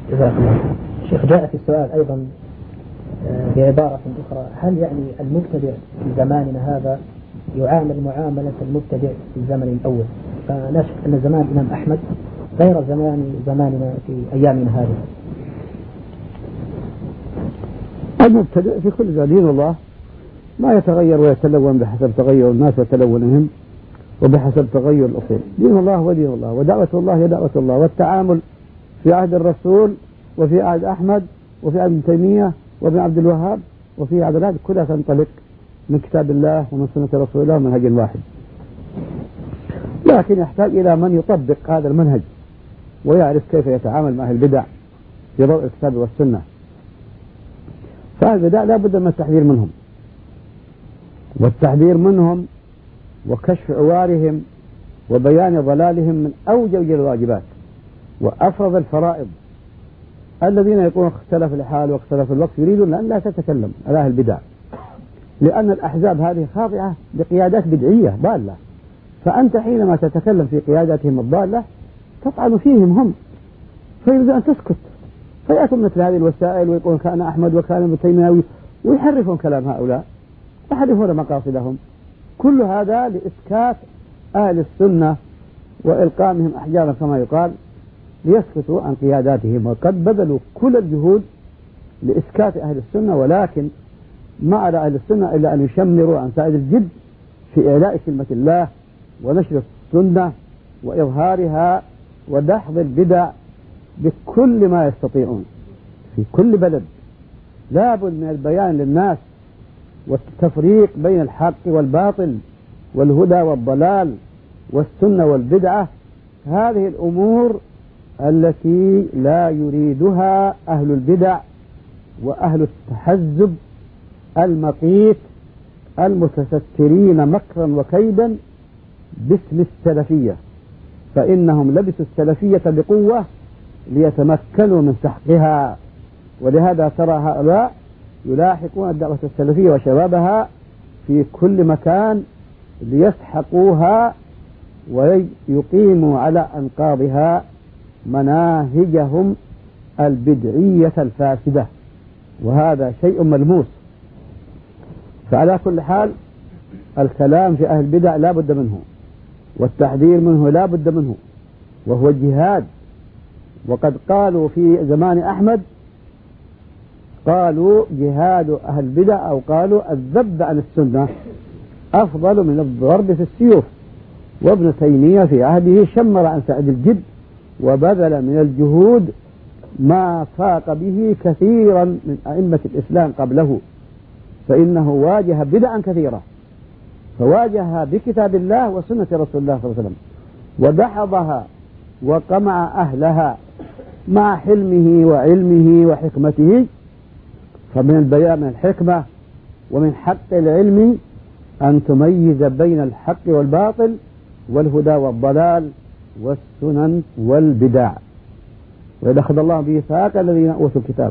جزاك الله. شيخ، جاء في السؤال أيضا بعبارة أخرى: هل يعني المبتدع في زماننا هذا يعامل معاملة المبتدع في الزمن الأول؟ فلا شك أن زمان الإمام أحمد غير زماننا في أيامنا هذه. المبتدع في كل دين الله ما يتغير ويتلون بحسب تغير الناس وتلونهم وبحسب تغير الأصول. دين الله ودين الله، ودعوة الله هي دعوة الله، والتعامل في عهد الرسول وفي عهد أحمد وفي عهد ابن تيمية وابن عبد الوهاب وفي عهد الهاد كلها تنطلق من كتاب الله ومن سنة رسول الله ومنهج واحد، لكن يحتاج إلى من يطبق هذا المنهج ويعرف كيف يتعامل مع البدع في ضوء الكتاب والسنة. فأهل البدع لا بد من التحذير منهم، والتحذير منهم وكشف عوارهم وبيان ضلالهم من أوجب الواجبات وأفرض الفرائض. الذين يقولون اختلف الحال واختلف الوقت يريدون أن لا تتكلم على أهل البدع، لأن الأحزاب هذه خاضعة بقيادات بدعية ضالة، فأنت حينما تتكلم في قياداتهم الضالة تطعن فيهم هم، فيريد أن تسكت، فيأتون مثل هذه الوسائل ويقولون كان أحمد وكان ابن تيمية ويحرفون كلام هؤلاء ويحرفون مقاصدهم. كل هذا لإسكات أهل السنة وإلقامهم أحجارا كما يقال ليسكتوا عن قياداتهم، وقد بذلوا كل الجهود لإسكات أهل السنة، ولكن ما على أهل السنة إلا أن يشمروا عن سائر الجد في إعلاء كلمة الله ونشر السنة وإظهارها ودحض البدع بكل ما يستطيعون في كل بلد. لابد من البيان للناس والتفريق بين الحق والباطل والهدى والضلال والسنة والبدعة. هذه الأمور التي لا يريدها أهل البدع وأهل التحزب المقيت المتسترين مكرا وكيدا باسم السلفية، فإنهم لبسوا السلفية بقوة ليتمكنوا من سحقها. ولهذا ترى هؤلاء يلاحقون الدعوة السلفية وشبابها في كل مكان ليسحقوها ويقيموا على أنقاضها مناهجهم البدعية الفاسدة، وهذا شيء ملموس. فعلى كل حال الكلام في أهل البدع لا بد منه، والتحذير منه لا بد منه، وهو الجهاد. وقد قالوا في زمان أحمد قالوا جهاد أهل البدع أو قالوا الذب عن السنة أفضل من الضرب في السيوف. وابن تيمية في عهده شمر عن سعد الجد وبذل من الجهود ما فاق به كثيرا من أئمة الإسلام قبله، فإنه واجه بدعا كثيرة، فواجهها بكتاب الله وسنة رسول الله صلى الله عليه وسلم ودحضها وقمع أهلها مع حلمه وعلمه وحكمته. فمن البيان من الحكمة ومن حق العلم أن تميز بين الحق والباطل والهدى والضلال والسنن والبدع. وإذا أخذ الله ميثاق الذين أوتوا الكتاب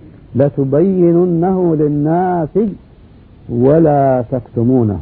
لتبيننه للناس ولا تكتمونه.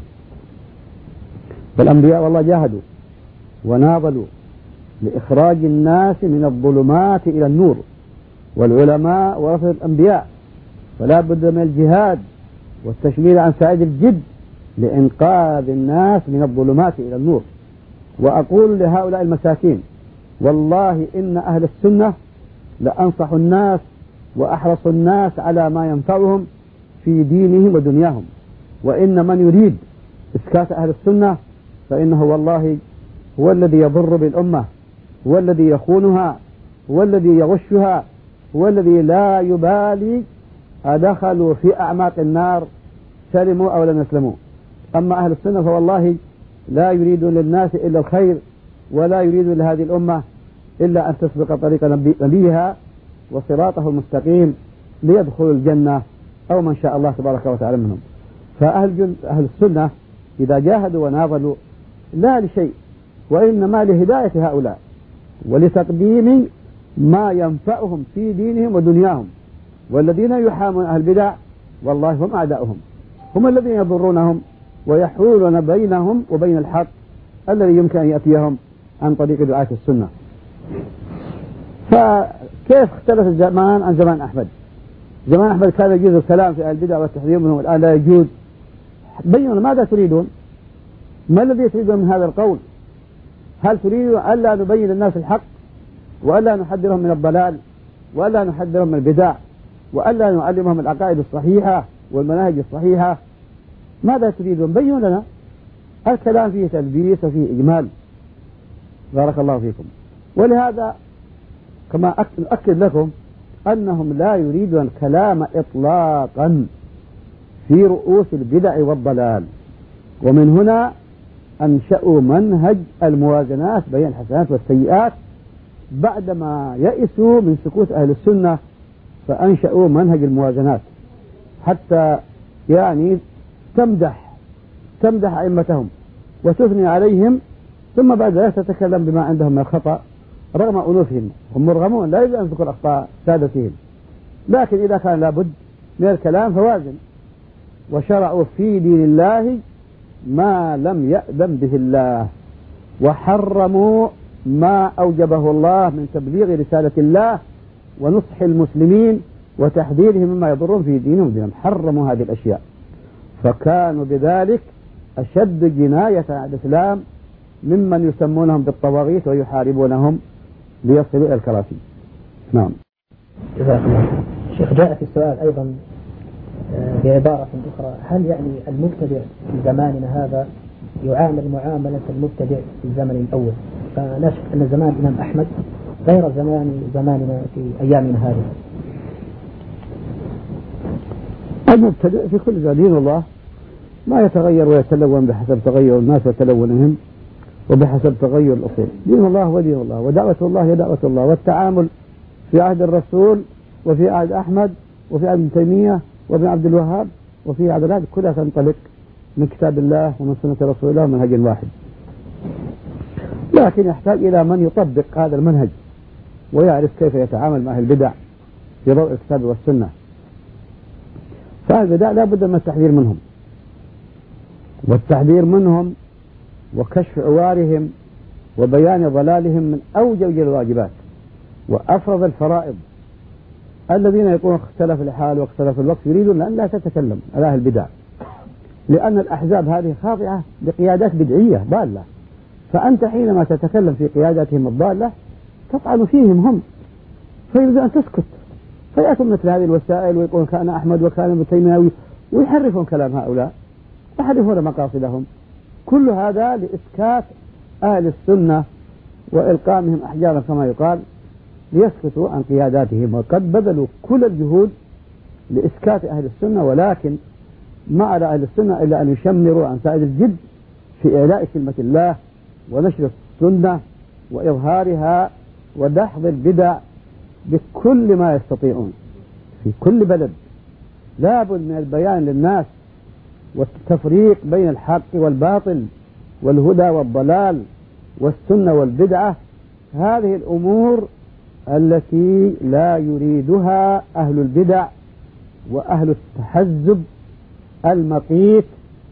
فالأنبياء والله جاهدوا وناضلوا لإخراج الناس من الظلمات إلى النور، والعلماء ورثة الأنبياء، فلا بد من الجهاد والتشمير عن سعيد الجد لإنقاذ الناس من الظلمات إلى النور. وأقول لهؤلاء المساكين والله إن أهل السنة لأنصح الناس وأحرص الناس على ما ينفعهم في دينهم ودنياهم، وإن من يريد إسكات أهل السنة فإنه والله هو الذي يضر بالأمة، هو الذي يخونها، هو الذي يغشها، هو الذي لا يبالي أدخلوا في أعماق النار سلموا أو لم يسلموا. أما أهل السنة فوالله لا يريدون للناس إلا الخير، ولا يريدون لهذه الأمة إلا أن تسبق طريق نبيها وصراطه المستقيم ليدخلوا الجنة أو من شاء الله تبارك وتعالى منهم. فأهل السنة إذا جاهدوا وناضلوا لا لشيء، وإنما لهداية هؤلاء ولتقديم ما ينفعهم في دينهم ودنياهم. والذين يحامون أهل البدع والله هم أعداؤهم، هم الذين يضرونهم ويحولون بينهم وبين الحق الذي يمكن أن يأتيهم عن طريق دعاة السنة. كيف اختلف الزمان عن زمان أحمد؟ زمان أحمد كان يجوز الكلام في أهل البدع والتحذير منهم، الآن لا يجوز. بينوا ماذا تريدون؟ ما الذي تريدون من هذا القول؟ هل تريدوا ألا نبين للناس الحق، وألا نحذرهم من الضلال، وألا نحذرهم من البدع، وألا نعلمهم العقائد الصحيحة والمناهج الصحيحة؟ ماذا تريدون؟ بينوا لنا. الكلام فيه تلبيس وفيه إجمال. بارك الله فيكم. ولهذا كما أؤكد لكم أنهم لا يريدون الكلام إطلاقا في رؤوس البدع والضلال، ومن هنا أنشأوا منهج الموازنات بين الحسنات والسيئات بعدما يئسوا من سكوت أهل السنة، فأنشأوا منهج الموازنات حتى يعني تمدح أئمتهم وتثني عليهم، ثم بعد ذلك تتكلم بما عندهم من الخطأ رغم أنوفهم. هم مرغمون لا يجب أن تذكر أخطاء سادتهم، لكن إذا كان لابد من الكلام فوازن. وشرعوا في دين الله ما لم يأذن به الله، وحرموا ما أوجبه الله من تبليغ رسالة الله ونصح المسلمين وتحذيرهم مما يضرهم في دينهم ودينهم. حرموا هذه الأشياء، فكانوا بذلك أشد جناية على الإسلام ممن يسمونهم بالطواغيت ويحاربونهم ليصلوا إلى الكراسي. نعم. جزاك الله. شيخ، جاء في السؤال أيضا بعبارة أخرى: هل يعني المبتدع في زماننا هذا يعامل معاملة المبتدع في الزمن الأول؟ فلا شك أن زمان الإمام أحمد غير زماننا في أيامنا هذه. المبتدع في كل دين الله ما يتغير ويتلون بحسب تغير الناس وتلونهم وبحسب تغير الأصول. دين الله ودين الله، ودعوة الله هي دعوة الله، والتعامل في عهد الرسول وفي عهد أحمد وفي عهد ابن تيمية وابن عبد الوهاب وفي عهد الهاد كلها تنطلق من كتاب الله ومن سنة رسول الله ومنهج واحد، لكن يحتاج إلى من يطبق هذا المنهج ويعرف كيف يتعامل مع أهل البدع في ضوء الكتاب والسنة. فأهل البدع لا بد من التحذير منهم، والتحذير منهم وكشف عوارهم وبيان ضلالهم من أوجب الواجبات وأفرض الفرائض. الذين يقولون اختلف الحال واختلف الوقت يريدون أن لا تتكلم على أهل البدع، لأن الأحزاب هذه خاضعة بقيادات بدعية ضالة، فأنت حينما تتكلم في قياداتهم الضالة تطعن فيهم هم، فيريد أن تسكت، فيأتون مثل هذه الوسائل ويقولون كان أحمد وكان ابن تيمية ويحرفون كلام هؤلاء، يحرفون مقاصدهم. كل هذا لإسكات أهل السنة وإلقامهم أحجارا كما يقال ليسكتوا عن قياداتهم، وقد بذلوا كل الجهود لإسكات أهل السنة، ولكن ما على أهل السنة إلا أن يشمروا عن سائر الجد في إعلاء كلمة الله ونشر السنة وإظهارها ودحض البدع بكل ما يستطيعون في كل بلد. لا بد من البيان للناس والتفريق بين الحق والباطل والهدى والضلال والسنة والبدعة. هذه الأمور التي لا يريدها أهل البدع وأهل التحزب المقيت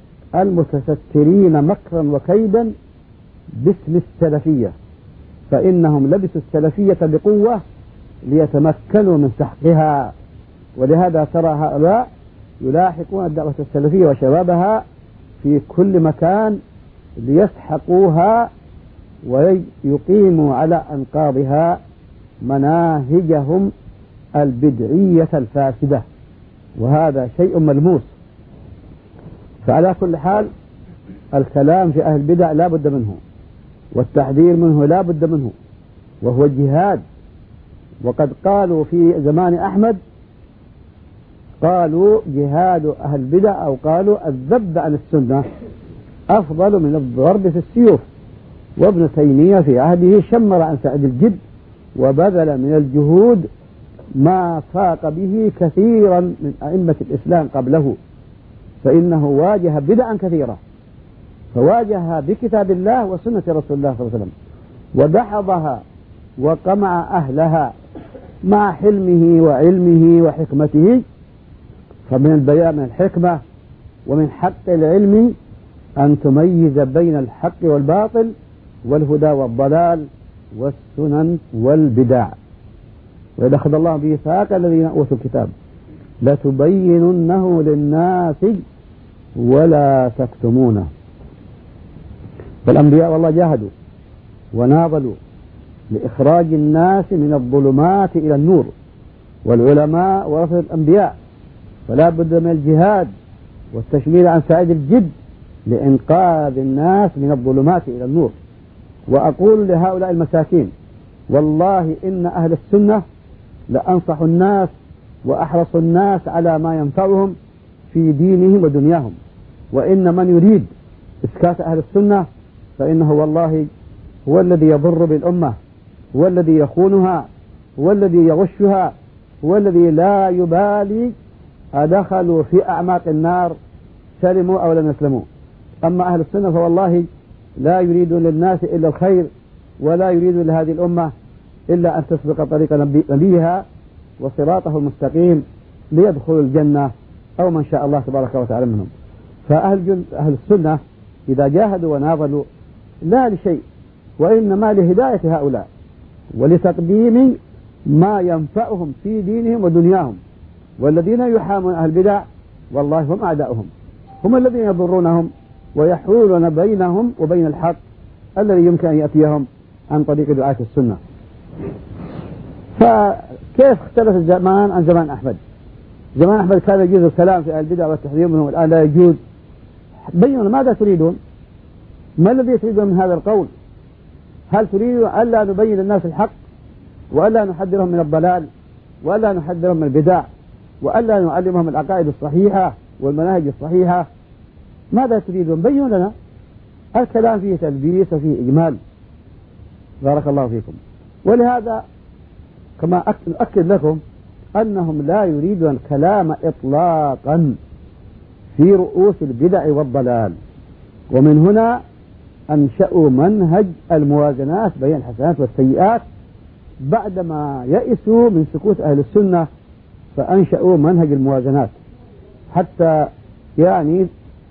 المتسترين مكرا وكيدا باسم السلفية، فإنهم لبسوا السلفية بقوة ليتمكنوا من سحقها. ولهذا ترى هؤلاء يلاحقون الدعوة السلفية وشبابها في كل مكان ليسحقوها ويقيموا على أنقاضها مناهجهم البدعية الفاسدة، وهذا شيء ملموس. فعلى كل حال الكلام في أهل البدع لا بد منه، والتحذير منه لا بد منه، وهو الجهاد. وقد قالوا في زمان أحمد قالوا جهاد أهل البدع أو قالوا الذب عن السنة أفضل من الضرب في السيوف. وابن تيمية في عهده شمر عن سعد الجد وبذل من الجهود ما فاق به كثيرا من أئمة الإسلام قبله، فإنه واجه بدعا كثيرة، فواجهها بكتاب الله وسنة رسول الله صلى الله عليه وسلم ودحضها وقمع أهلها مع حلمه وعلمه وحكمته. فمن البيان من الحكمة ومن حق العلم أن تميز بين الحق والباطل والهدى والضلال والسنن والبدع. وإذا أخذ الله ميثاق الذين أوتوا الكتاب لتبيننه للناس ولا تكتمونه. فالأنبياء والله جاهدوا وناضلوا لإخراج الناس من الظلمات إلى النور، والعلماء ورثة الأنبياء، فلا بد من الجهاد والتشميل عن سائد الجد لإنقاذ الناس من الظلمات إلى النور. وأقول لهؤلاء المساكين والله إن أهل السنة لأنصح الناس وأحرص الناس على ما ينفعهم في دينهم ودنياهم، وإن من يريد إسكات أهل السنة فإنه والله هو الذي يضر بالأمة، هو الذي يخونها، هو الذي يغشها، هو الذي لا يبالي أدخلوا في أعماق النار سلموا أو لم يسلموا. أما أهل السنة فوالله لا يريدون للناس إلا الخير، ولا يريدون لهذه الأمة إلا أن تسبق طريق نبيها وصراطه المستقيم ليدخلوا الجنة أو من شاء الله تبارك وتعالى منهم. فأهل السنة إذا جاهدوا وناضلوا لا لشيء، وإنما لهداية هؤلاء ولتقديم ما ينفعهم في دينهم ودنياهم. والذين يحامون أهل البدع والله هم أعداؤهم، هم الذين يضرونهم ويحولون بينهم وبين الحق الذي يمكن أن يأتيهم عن طريق دعاة السنة. فكيف اختلف الزمان عن زمان أحمد؟ زمان أحمد كان يجوز الكلام في أهل البدع والتحذير منهم، الآن لا يجوز. بينوا ماذا تريدون؟ ما الذي تريدون من هذا القول؟ هل تريدون ألا نبين للناس الحق، وألا نحذرهم من الضلال، وألا نحذرهم من البدع، وألا نعلمهم العقائد الصحيحة والمناهج الصحيحة؟ ماذا تريدون؟ بينوا لنا. الكلام فيه تلبيس وفيه إجمال. بارك الله فيكم. ولهذا كما أؤكد لكم أنهم لا يريدون الكلام إطلاقا في رؤوس البدع والضلال، ومن هنا أنشأوا منهج الموازنات بين الحسنات والسيئات بعدما يئسوا من سكوت أهل السنة، فأنشأوا منهج الموازنات حتى يعني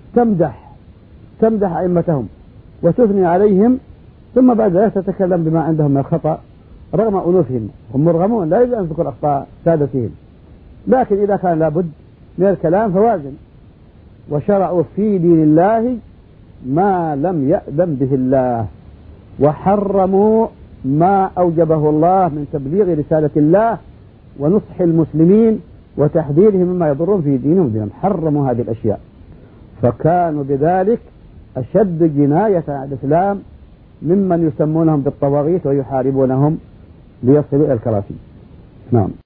تمدح أئمتهم وتثني عليهم، ثم بعد ذلك تتكلم بما عندهم من الخطأ رغم أنوفهم. هم مرغمون لا يجب أن تذكر أخطاء سادتهم، لكن إذا كان لابد من الكلام فوازن. وشرعوا في دين الله ما لم يأذن به الله، وحرموا ما أوجبه الله من تبليغ رسالة الله ونصح المسلمين وتحذيرهم مما يضرهم في دينهم ودينهم. حرموا هذه الأشياء، فكانوا بذلك أشد جناية على الإسلام ممن يسمونهم بالطواغيت ويحاربونهم ليصلوا إلى الكراسي. نعم.